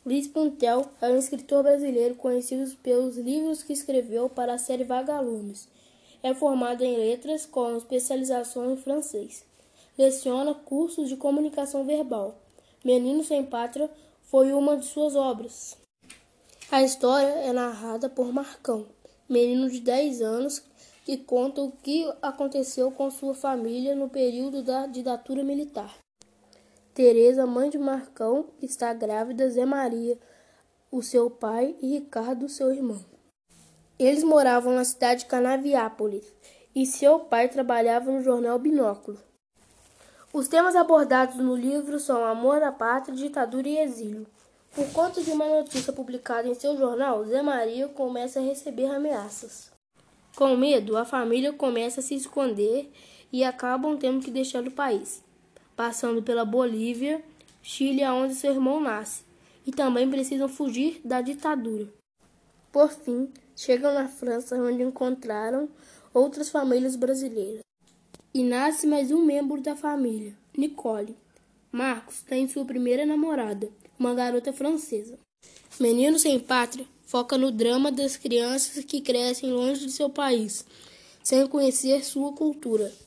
Luiz Puntel é um escritor brasileiro conhecido pelos livros que escreveu para a série Vagalumes. É formado em letras com especialização em francês. Leciona cursos de comunicação verbal. Menino Sem Pátria foi uma de suas obras. A história é narrada por Marcão, menino de 10 anos, que conta o que aconteceu com sua família no período da ditadura militar. Teresa, mãe de Marcão, está grávida, Zé Maria, o seu pai, e Ricardo, seu irmão. Eles moravam na cidade de Canaviápolis e seu pai trabalhava no jornal Binóculo. Os temas abordados no livro são amor à pátria, ditadura e exílio. Por conta de uma notícia publicada em seu jornal, Zé Maria começa a receber ameaças. Com medo, a família começa a se esconder e acabam tendo que deixar o país, passando pela Bolívia, Chile, onde seu irmão nasce, e também precisam fugir da ditadura. Por fim, chegam na França, onde encontraram outras famílias brasileiras. E nasce mais um membro da família, Nicole. Marcos tem sua primeira namorada, uma garota francesa. Menino Sem Pátria foca no drama das crianças que crescem longe de seu país, sem conhecer sua cultura.